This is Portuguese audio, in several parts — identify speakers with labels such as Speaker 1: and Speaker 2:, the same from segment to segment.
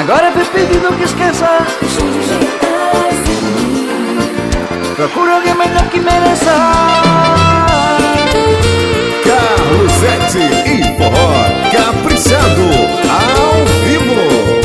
Speaker 1: Agora vem pedindo que esqueça.
Speaker 2: Deixa digitais em mim.
Speaker 1: Procura alguém melhor que mereça.
Speaker 3: Carlosete e Forró Caprichado ao vivo.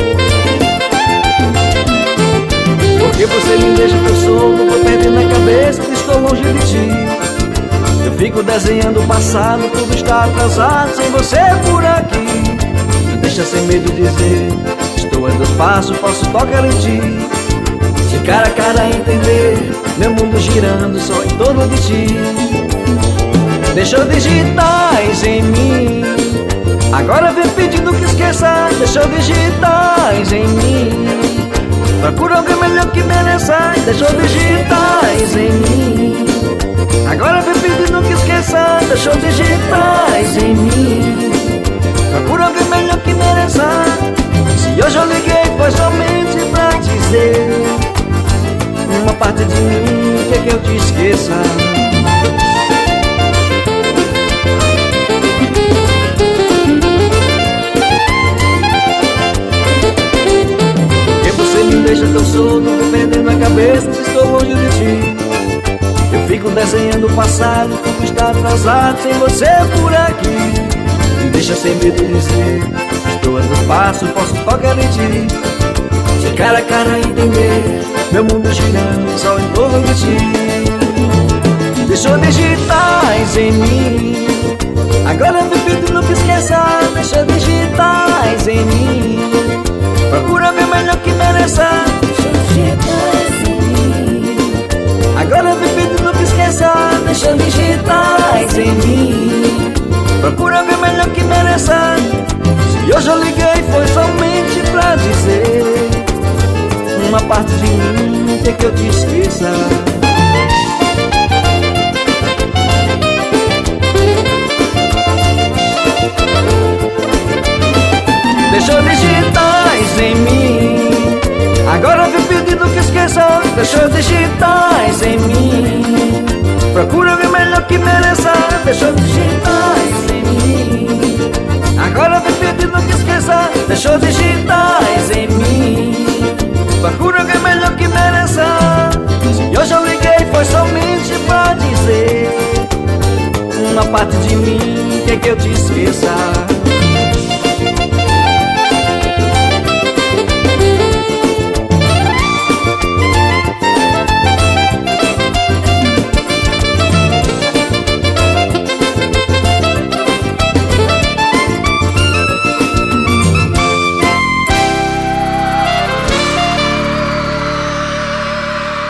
Speaker 1: Porque você me deixa que eu sou, vou perdendo a cabeça, estou longe de ti. Eu fico desenhando o passado, tudo está atrasado, sem você por aqui. Me deixa sem medo de dizer, estou a 2 passos, posso tocar em ti. De cara a cara entender, meu mundo girando só em torno de ti. Deixou digitais em mim. Agora vem pedindo que esqueça. Deixou digitais em mim. Procura alguém melhor que mereça. Deixou digitais em mim. Agora vem pedindo que esqueça. Deixou digitais em mim. Procura alguém melhor que mereça. Se hoje eu liguei foi somente pra dizer uma parte de mim quer que eu te esqueça. Deixa teu sono, vou perdendo a cabeça, estou longe de ti. Eu fico desenhando o passado, tudo está atrasado, sem você por aqui. Me deixa sem medo de dizer, estou a 2 passos, posso tocar em ti. De cara a cara entender, meu mundo girando só em torno de ti. Deixou digitais em mim. Agora me pedindo que esqueça. Deixou digitais em mim. Procura ver melhor que mereça.
Speaker 2: Deixa digitais em mim.
Speaker 1: Agora vem pedindo que esqueça. Deixa digitais em mim. Procura ver melhor que mereça. Se hoje eu liguei foi somente pra dizer uma parte de mim quer que eu te esqueça. Deixou digitais em mim. Agora vem pedindo que esqueça. Deixou digitais em mim. Procura ver melhor que mereça. Deixou digitais em mim. Agora vem pedindo que esqueça. Deixou digitais em mim. Procura ver melhor que mereça. E hoje eu liguei foi somente pra dizer uma parte de mim quer que eu te esqueça.